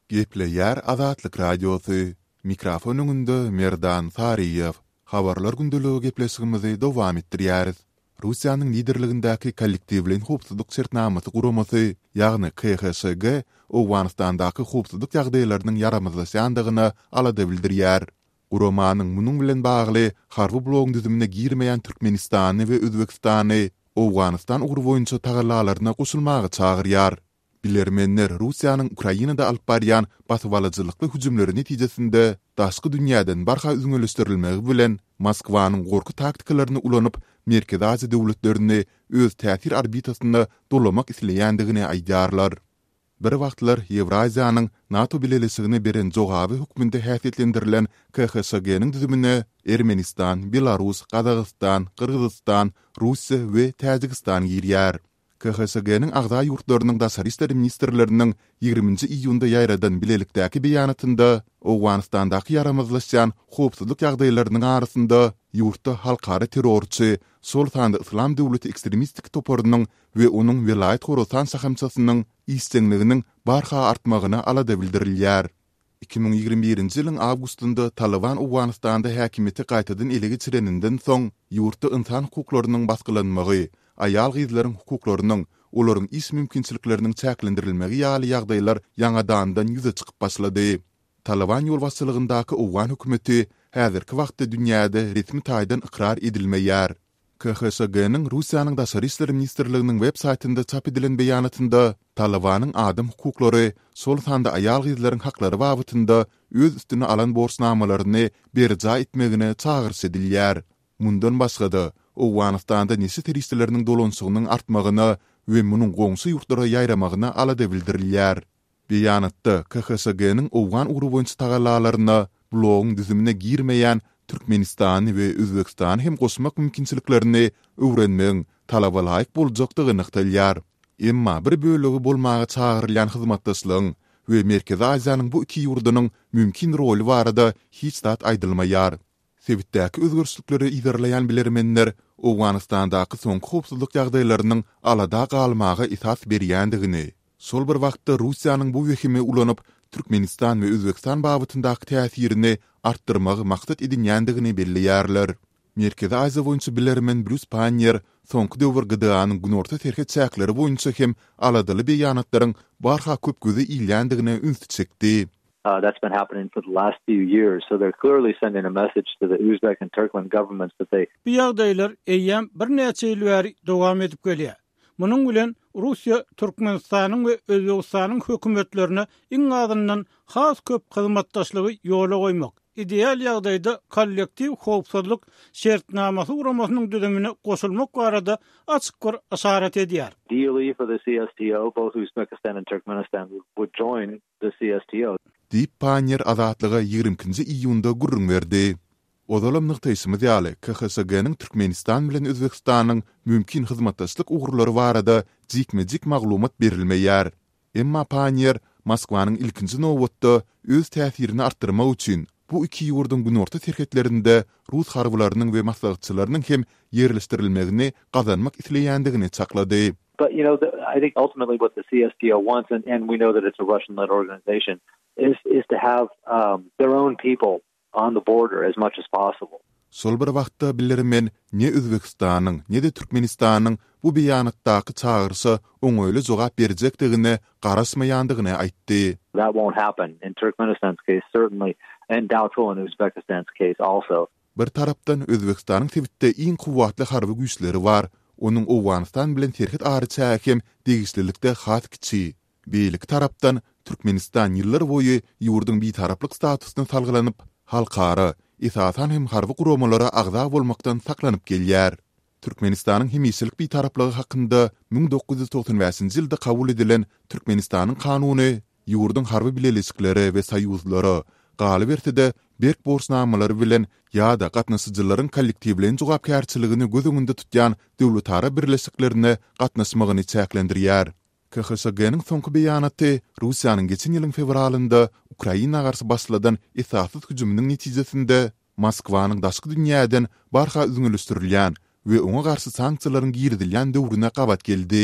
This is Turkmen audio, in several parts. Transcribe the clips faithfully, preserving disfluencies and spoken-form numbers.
Gepleyer Azatlyk Radiosu. Mikrofonunda Merdan Sariyev. Habarlar gündülüğü gepleşigimizi dowam etdirýäris. Russiýanyň liderligindäki kollektiwliň howpsuzlyk şertnamasy guramasy, ýagny K H S G, Owganistandaky howpsuzlyk ýagdaýlarynyň yaramazlaşýandygyny alada bildirýär. Guramanyň munyň bilen bagly harby blogyň düzümine girmeýän Türkmenistany we Özbekistany Owganistan ugur boýunça tagallalaryna goşulmagy çagyrýar. Bilermenler Russiýanyň Ukrainada alyp barýan basywalyjylykly hüjümleri netijesinde daşky dünýäden barha üzüňeleşdirilmegi bilen Moskwanyň gorky taktikalarını ulanyp Merkezi Aziýa döwletlerini öz täsir arbitasyna dolamak isleýändigini aýdarlar. Bir wagtlar Ýewraziýanyň NATO bileşigine beren jogaby höküminde häsiýetlendirilen K H S G-niň düzümine Ermenistan, Belarus, Kazakystan, Kyrgyzstan, Russiýa we Täjikistan girýär. K H S G-niň agda ýurtlarynyň daşary işleri ministrleriniň ýigriminji iýunda ýaýradan bilelikdäki beýanatynda Owganistandaky yaramazlaşýan howpsuzlyk ýagdaýlarynyň arasynda ýurtda halkara terrorçy, sol sanda İslam döwleti ekstremistik toparynyň we onuň vilayet Horasan sahamçasynyň istekliginiň barha artmagyna alada bildirilýär. iki bin ýigirme birinji ýylyň awgustynda Taliban Owganistanda häkimeti gaýtadan ele geçireninden soň ýurtda insan hukuklarynyň baskylanmagy, ayal gyzlaryň hukuklarynyň, olaryň iş mümkinçilikleriniň çäklendirilmegi ýaly ýagdaýlar ýangadandan ýüze çykyp başlady. Taliban ýolbaşçylygyndaky Owgan hökümeti häzirki wagtda dünýäde resmi taýdan ikrar edilmeýär. K H S G-niň Russiýanyň daşary işleri ministrliginiň web saýtynda çap edilen beýanatynda Talibanyň adam hukuklary, sol sanda ayal gyzlaryň haklary babatynda öz üstüne alan borsnamalaryny berja etmegine çagyrş edilýär. Mundan başga da Owganistanda näçe terroristleriniň dolanşygynyň artmagyna we munyň goňsy ýurtlara ýaýramagyna alada bildirilýär. Beýanatda K H S G-niň Owgan ugrü boýunça tagallalaryna blogyň düzümine girmeýän Türkmenistan we Özbekistan hem goşmak mümkinçiliklerini öwrenmeň talaba laýyk boljakdygyny ykdalýar. Emma bir bölegi bolmagy çagyrylýan hyzmatdaşlygyň we Merkezi Aziýanyň bu iki ýurdunyň mümkin roli barada hiç zat aýdylmaýar. Sebitdäki özgürçlikleri iderleýän bilermenler Owganistandaky soňky howpsuzlyk ýagdaýlarynyň alada galmagy esas berýändigini, sol bir wagtda Russiýanyň bu wehimi ulanyp Türkmenistan we Özbekistan babetyndaky täsirini artdyrmagy maksat edinýändigini belliýärler. Merkezi Aziýa boýunça bilermen Bruce Panier soňky döwür G D A-nyň günorta terhet çäkleri boýunça hem aladaly beýanatlaryň barha köp göze ilýändigine üns çekdi. Uh, that's been happening for the last few years, so they're clearly sending a message to the Uzbek and Turkmen governments that they... Bu ýagdaýlar eýýän bir näçe ýyl bäri dowam edip gelýär. Munyň bilen Russiýa, Türkmenistanyň we Özbegistanyň hökümetlerine iň azyndan has köp hyzmatdaşlygy ýola goýmak, ideal ýagdaýda kollektiw howpsuzlyk şertnamasy uramasynyň düzümine goşulmak barada açyk bir aşarat edýär. Ideally for the C S T O, both Uzbekistan and Turkmenistan would join the C S T O. Diýip Panier azatlyga ýigriminji iýunda gurrun berdi. Odalam nyktaýsymy ýaly K H S G-niň Türkmenistan bilen Özbekistanyň mümkin hyzmatdaşlyk ugrulary barada jikme-jik maglumat berilmeýär. Emma Panier Moskwanyň ilkinji nowatda öz täsirini artdyrmak üçin bu iki ýurdun günorta terhetlerinde Rus harbylarynyň we maslahatçylarynyň hem ýerleşdirilmegini gazanmak isleýändigini çaklady. But you know, the, I think ultimately what the C S T O wants, and, and we know that it's a Russian-led organization, is is to have um, their own people on the border as much as possible. Sol bir wagtda bilermen ne Özbekistanyň ne de Türkmenistanyň bu beýanatdaky çagyrşy oňoýly jogap berjekdigini garaşmaýandygyny aýtdy. That won't happen in Turkmenistan's case certainly, and doubtful in Uzbekistan's case also. Bir tarapdan Özbekistanyň sebitde iň kuwatly harby güýçleri bar. Onuň Owganistan bilen terhet ary çäkem degislilikde hat kiçi. Beýlik tarapdan Türkmenistan ýyllar boýy ýurdun bir taraplyk statusyna salgylanyp, halkara, esasan hem harby guramalara agza bolmaktan saklanyp gelýär. Türkmenistanyň hemişilik bir taraplygy hakynda bin dokuz ýüz toksan beşinji ýylda kabul edilen Türkmenistanyň kanuny ýurdun harby bileşikleri we saýuzlary galyp erde berk borsnamalary bilen ýa-da gatnaşyjylaryň kollektiwliň jogapkärçiligini göz öňünde tutýan döwletara birleşiklerine gatnaşmagyny çäklendirýär. K H S G-niň soňky beýanaty Russiýanyň geçen ýylyň fevralynda Ukraina garşy başladan esassız hüjüminiň netijesinde Moskwanyň daşky dünýäden barha üzüňeleşdirilýän we oňa garşy sanksiýalaryň giridilýän döwrüne gabat geldi.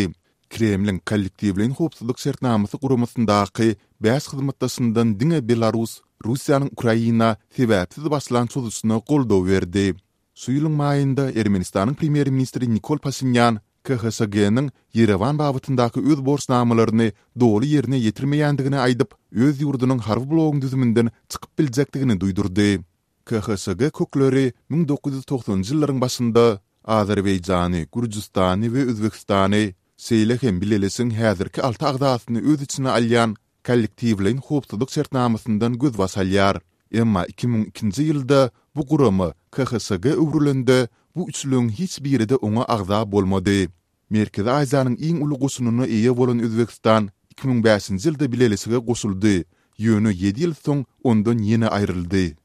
Kremlin kollektivliğin hopsuzluk şertnamasy guramasyndaky bäş hyzmatdaşyndan diňe Belarus Russiýanyň Ukraina sebäpsiz başlan çözüşine goldaw berdi. Şu ýylyň maýynda Ermenistanyň premier ministri Nikol Pashinyan K H S G-niň Yerevan babatyndaky öz borçnamalaryny dogry ýerine ýetirmeýändigini aýdyp, öz ýurdunyň harby blogyň düzüminden çykyp biljekdigini duýdurdy. K H S G kökleri ming dokuz ýüz toksanjy ýyllaryň başynda Azerbaýjany, Gürjistany we Özbekistany seýle hem bilelesiň häzirki alty agdasyny öz içine alýan kollektivliň hopsuzluk şertnamasyndan göz basalýar. Emma iki ming ikinji ýylda bu guramy K H S G öwrülende bu üçlüň hiç biride oňa agza bolmady. Merkezi Aziýanyň iň uly goşunyna eýe bolan Özbekistan iki ming beşinji ýylda bilelesiga goşuldy. Ýöne ýedi ýyl soň ondan ýene aýryldy.